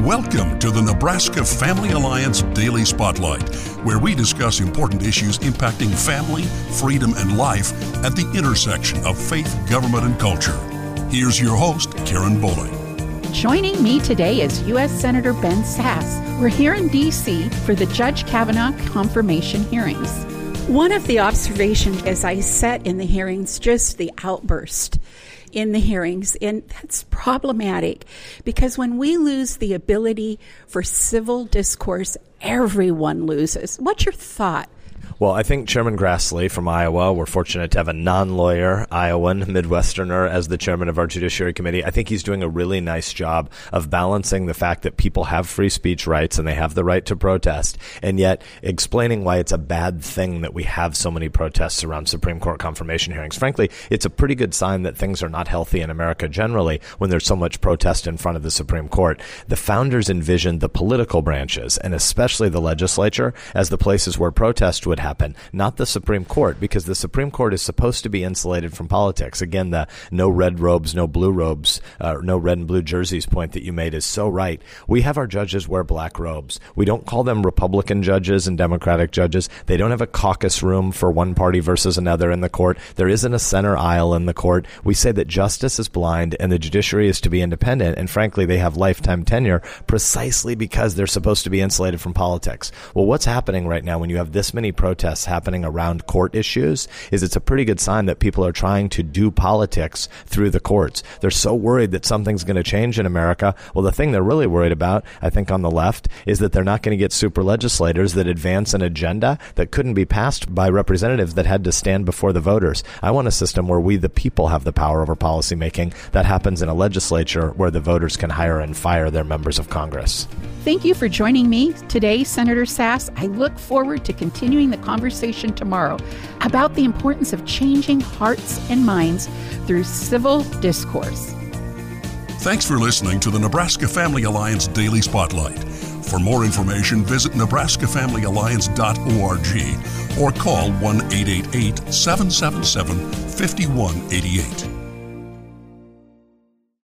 Welcome to the Nebraska Family Alliance Daily Spotlight, where we discuss important issues impacting family, freedom, and life at the intersection of faith, government, and culture. Here's your host, Karen Bowling. Joining me today is U.S. Senator Ben Sasse. We're here in D.C. for the Judge Kavanaugh confirmation hearings. One of the observations as I sat in the hearings, just the outburst in the hearings, and that's problematic because when we lose the ability for civil discourse, everyone loses. What's your thought? Well, I think Chairman Grassley from Iowa, we're fortunate to have a non-lawyer Iowan, Midwesterner, as the chairman of our Judiciary Committee. I think he's doing a really nice job of balancing the fact that people have free speech rights and they have the right to protest, and yet explaining why it's a bad thing that we have so many protests around Supreme Court confirmation hearings. Frankly, it's a pretty good sign that things are not healthy in America generally when there's so much protest in front of the Supreme Court. The founders envisioned the political branches, and especially the legislature, as the places where protest would happen, not the Supreme Court, because the Supreme Court is supposed to be insulated from politics. Again, the no red robes, no blue robes, no red and blue jerseys point that you made is so right. We have our judges wear black robes. We don't call them Republican judges and Democratic judges. They don't have a caucus room for one party versus another in the court. There isn't a center aisle in the court. We say that justice is blind and the judiciary is to be independent, and frankly, they have lifetime tenure precisely because they're supposed to be insulated from politics. Well, what's happening right now when you have this many protests happening around court issues is it's a pretty good sign that people are trying to do politics through the courts. They're so worried that something's going to change in America. Well, the thing they're really worried about, I think on the left, is that they're not going to get super legislators that advance an agenda that couldn't be passed by representatives that had to stand before the voters. I want a system where we, the people, have the power over policymaking. That happens in a legislature where the voters can hire and fire their members of Congress. Thank you for joining me today, Senator Sasse. I look forward to continuing the conversation tomorrow about the importance of changing hearts and minds through civil discourse. Thanks for listening to the Nebraska Family Alliance Daily Spotlight. For more information, visit nebraskafamilyalliance.org or call 1-888-777-5188.